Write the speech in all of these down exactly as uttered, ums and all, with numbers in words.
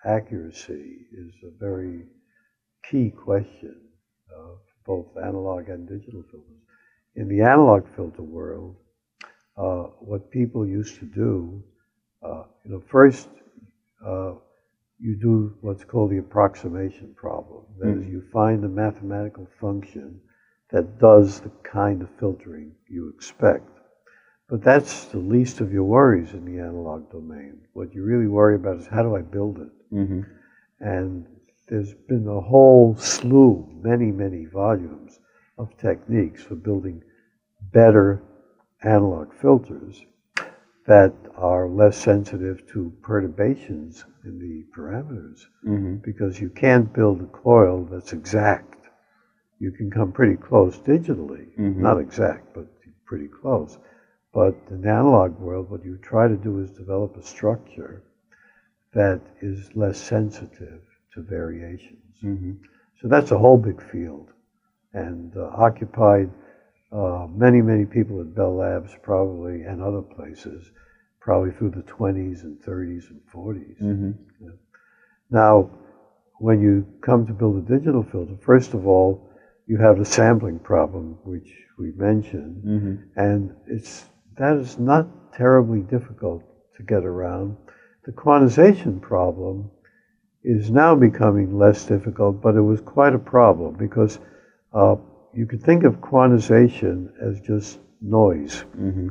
accuracy is a very key question of both analog and digital filters. In the analog filter world, uh, what people used to do, uh, you know, first uh, you do what's called the approximation problem. That mm. is, you find a mathematical function that does the kind of filtering you expect. But that's the least of your worries in the analog domain. What you really worry about is how do I build it? Mm-hmm. And there's been a whole slew, many, many volumes of techniques for building better analog filters that are less sensitive to perturbations in the parameters. Mm-hmm. Because you can't build a coil that's exact. You can come pretty close digitally, mm-hmm. not exact, but pretty close. But in the analog world, what you try to do is develop a structure that is less sensitive to variations. Mm-hmm. So that's a whole big field, and uh, occupied uh, many, many people at Bell Labs probably, and other places, probably through the twenties and thirties and forties. Mm-hmm. Yeah. Now, when you come to build a digital filter, first of all, you have the sampling problem, which we mentioned, mm-hmm. and it's that is not terribly difficult to get around. The quantization problem is now becoming less difficult, but it was quite a problem because uh, you could think of quantization as just noise, mm-hmm.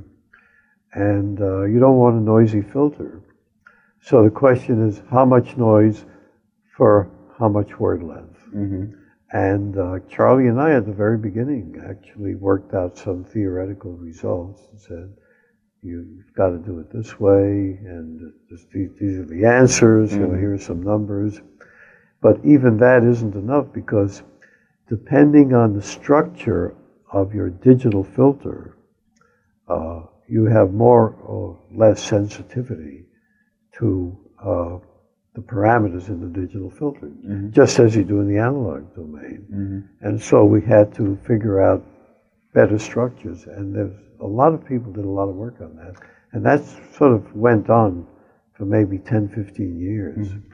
and uh, you don't want a noisy filter. So the question is, how much noise for how much word length? Mm-hmm. And uh, Charlie and I, at the very beginning, actually worked out some theoretical results and said, you've got to do it this way, and this, these, these are the answers, mm-hmm. you know, here are some numbers. But even that isn't enough, because depending on the structure of your digital filter, uh, you have more or less sensitivity to uh, the parameters in the digital filter, mm-hmm. just as you do in the analog domain. Mm-hmm. And so we had to figure out better structures, and there's a lot of people did a lot of work on that. And that sort of went on for maybe ten, fifteen years. Mm-hmm.